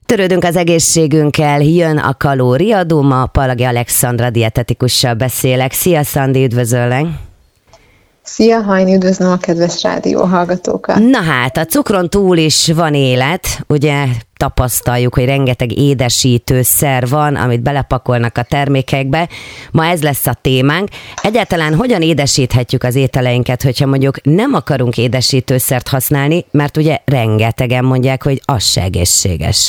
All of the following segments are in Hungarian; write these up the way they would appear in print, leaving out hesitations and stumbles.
Törődünk az egészségünkkel, jön a kalóriadó, ma Palagi Alexandra dietetikussal beszélek. Szia, Szandi, üdvözöllek! Szia, Hajni, üdvözlöm a kedves rádióhallgatókat! Na hát, a cukron túl is van élet, ugye tapasztaljuk, hogy rengeteg édesítőszer van, amit belepakolnak a termékekbe. Ma ez lesz a témánk. Egyáltalán hogyan édesíthetjük az ételeinket, hogyha mondjuk nem akarunk édesítőszert használni, mert ugye rengetegen mondják, hogy az se egészséges.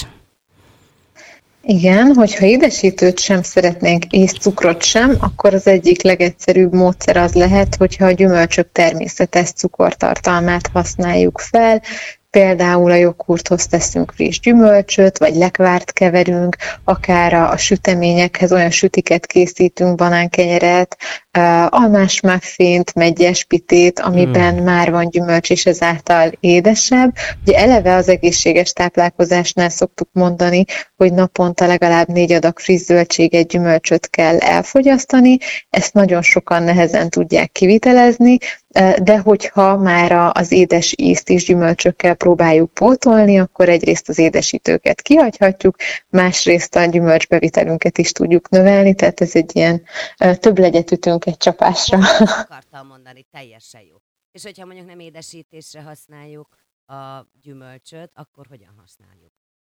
Igen, hogyha édesítőt sem szeretnénk, és cukrot sem, akkor az egyik legegyszerűbb módszer az lehet, hogyha a gyümölcsök természetes cukortartalmát használjuk fel, például a joghurthoz teszünk friss gyümölcsöt, vagy lekvárt keverünk, akár a süteményekhez olyan sütiket készítünk, banánkenyeret, almás muffint, meggyes pitét, amiben már van gyümölcs, és ezáltal édesebb. Ugye eleve az egészséges táplálkozásnál szoktuk mondani, hogy naponta legalább 4 adag friss zöldséget, gyümölcsöt kell elfogyasztani, ezt nagyon sokan nehezen tudják kivitelezni, de hogyha már az édes ízt is gyümölcsökkel próbáljuk pótolni, akkor egyrészt az édesítőket kihagyhatjuk, másrészt a gyümölcsbevitelünket is tudjuk növelni, tehát ez egy ilyen többlegyet ütünk egy csapásra. Akartam mondani, teljesen jó. És hogyha mondjuk nem édesítésre használjuk a gyümölcsöt, akkor hogyan használjuk?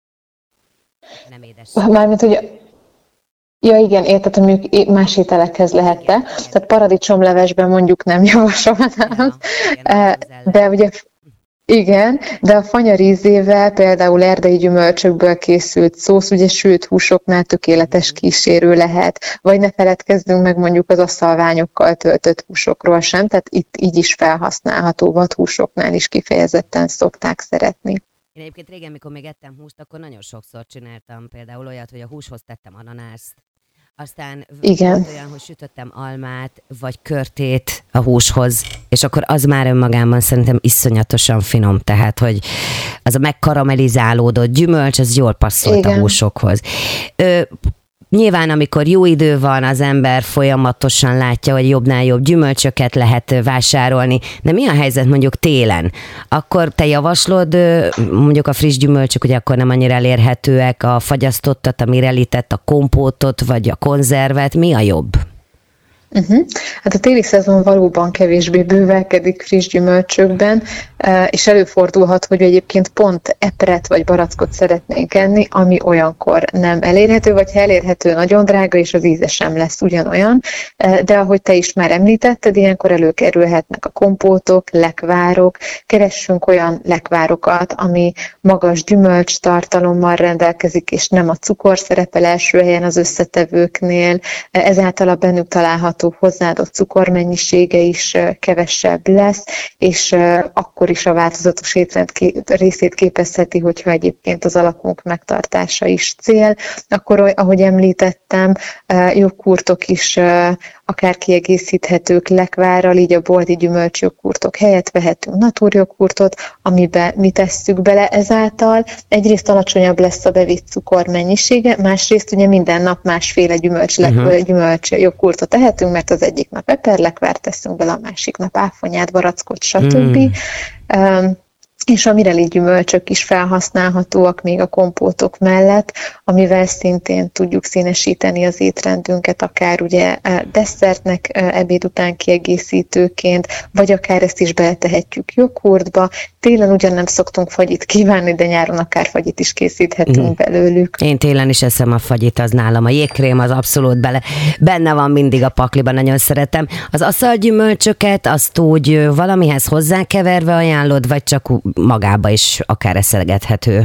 Nem édesítésre. Mármint, hogy ja igen, érted, hogy mondjuk más ételekhez lehette. Tehát paradicsomlevesben mondjuk nem javasolnám. De ugye igen, de a fanyarízével például erdei gyümölcsökből készült szósz, ugye sült húsoknál tökéletes kísérő lehet, vagy ne feledkezzünk meg mondjuk az asszalványokkal töltött húsokról sem, tehát itt így is felhasználható, vadhúsoknál is kifejezetten szokták szeretni. Én egyébként régen, mikor még ettem húst, akkor nagyon sokszor csináltam például olyat, hogy a húshoz tettem ananászt, aztán volt olyan, hogy sütöttem almát, vagy körtét a húshoz, és akkor az már önmagában szerintem iszonyatosan finom, tehát, hogy az a megkaramellizálódott gyümölcs, az jól passzolt a húsokhoz. Nyilván, amikor jó idő van, az ember folyamatosan látja, hogy jobbnál jobb gyümölcsöket lehet vásárolni, de mi a helyzet mondjuk télen? Akkor te javaslod, mondjuk a friss gyümölcsök, ugye akkor nem annyira elérhetőek, a fagyasztottat, a mirellitet, a kompótot, vagy a konzervet, mi a jobb? Hát a téli szezon valóban kevésbé bővelkedik friss gyümölcsökben, és előfordulhat, hogy egyébként pont epret vagy barackot szeretnénk enni, ami olyankor nem elérhető, vagy ha elérhető, nagyon drága, és az íze sem lesz ugyanolyan. De ahogy te is már említetted, ilyenkor előkerülhetnek a kompótok, lekvárok, keressünk olyan lekvárokat, ami magas gyümölcs tartalommal rendelkezik, és nem a cukor szerepel első helyen az összetevőknél, ezáltal a bennük található hozzáadott cukormennyisége is kevesebb lesz, és akkor is a változatos étrend részét képezheti, hogyha egyébként az alakunk megtartása is cél. Akkor, ahogy említettem, joghurtok is akár kiegészíthetők lekvárral, így a bolti gyümölcsjoghurtok helyett vehetünk naturjoghurtot, amiben mi tesszük bele ezáltal. Egyrészt alacsonyabb lesz a bevitt cukor mennyisége, másrészt ugye minden nap másféle gyümölcsjoghurtot tehetünk, mert az egyik nap eperlekvárt teszünk bele, a másik nap áfonyát, barackot, stb. És a mireli gyümölcsök is felhasználhatóak még a kompótok mellett, amivel szintén tudjuk színesíteni az étrendünket, akár ugye desszertnek ebéd után kiegészítőként, vagy akár ezt is beletehetjük joghurtba. Télen ugyan nem szoktunk fagyit kívánni, de nyáron akár fagyit is készíthetünk belőlük. Én télen is eszem a fagyit, az nálam. A jégkrém az abszolút benne van mindig a pakliban, nagyon szeretem. Az aszalgyümölcsöket azt úgy valamihez hozzákeverve ajánlod, vagy csak magába is akár eszelgethető?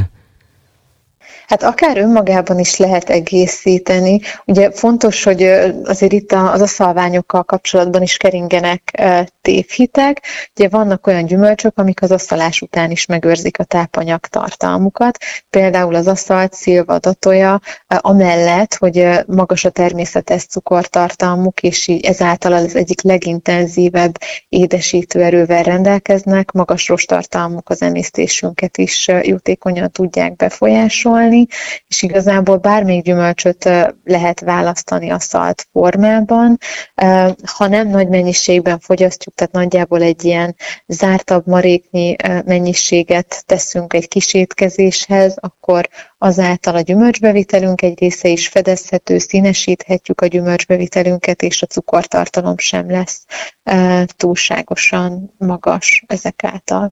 Hát akár önmagában is lehet egészíteni. Ugye fontos, hogy azért itt az aszalványokkal kapcsolatban is keringenek tévhitek. Ugye vannak olyan gyümölcsök, amik az aszalás után is megőrzik a tápanyag tartalmukat. Például az aszalt, szilva, datolya, amellett, hogy magas a természetes cukortartalmuk, és így ezáltal az egyik legintenzívebb édesítő erővel rendelkeznek, magas rosttartalmuk az emésztésünket is jótékonyan tudják befolyásolni. készíteni, és igazából bármelyik gyümölcsöt lehet választani a szalt formában. Ha nem nagy mennyiségben fogyasztjuk, tehát nagyjából egy ilyen zártabb maréknyi mennyiséget teszünk egy kis étkezéshez, akkor azáltal a gyümölcsbevitelünk egy része is fedezhető, színesíthetjük a gyümölcsbevitelünket, és a cukortartalom sem lesz túlságosan magas ezek által.